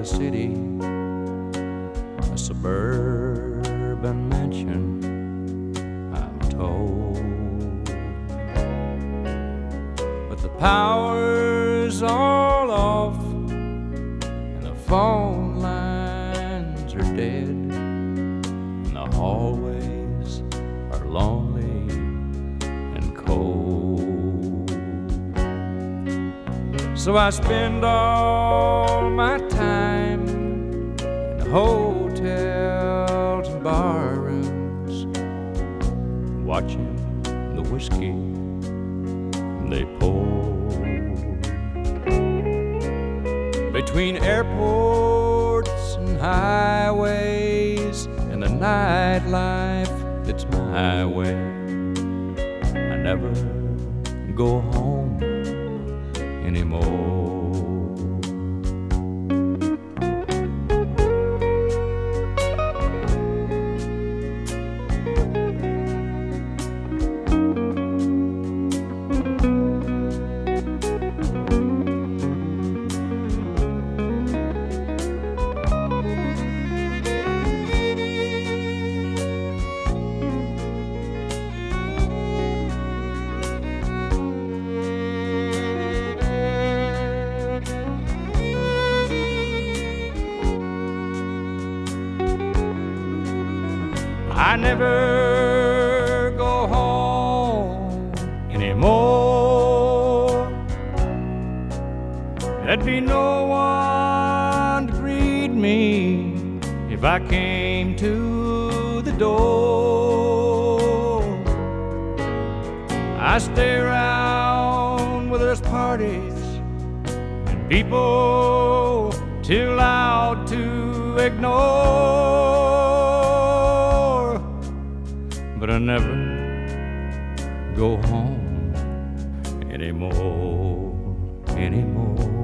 city, a suburban mansion, I'm told. But the power's all off and the phone lines are dead, and the hallways are lonely and cold. So I spend all my time in hotels and bar rooms, watching the whiskey they pour. Between airports and highways and the nightlife that's my way, I never go home anymore. I never go home anymore. There'd be no one to greet me if I came to the door. I stay around where there's parties and people too loud to ignore. But I never go home anymore.